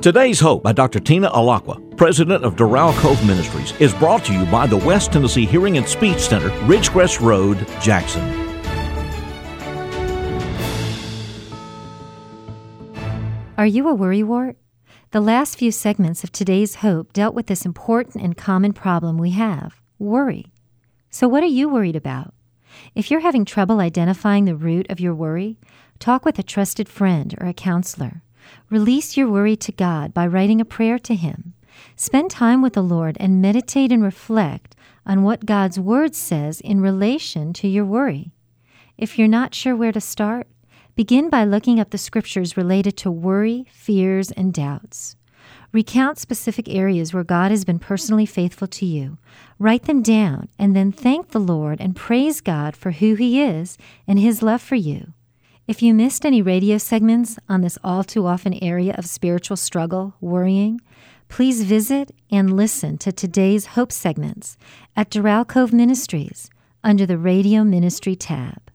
Today's Hope by Dr. Tina Alakwa, president of Doral Cove Ministries, is brought to you by the West Tennessee Hearing and Speech Center, Ridgecrest Road, Jackson. Are you a worrywart? The last few segments of today's Hope dealt with this important and common problem we have, worry. So what are you worried about? If you're having trouble identifying the root of your worry, talk with a trusted friend or a counselor. Release your worry to God by writing a prayer to Him. Spend time with the Lord and meditate and reflect on what God's Word says in relation to your worry. If you're not sure where to start, begin by looking up the scriptures related to worry, fears, and doubts. Recount specific areas where God has been personally faithful to you. Write them down and then thank the Lord and praise God for who He is and His love for you. If you missed any radio segments on this all-too-often area of spiritual struggle, worrying, please visit and listen to today's Hope segments at Doral Cove Ministries under the Radio Ministry tab.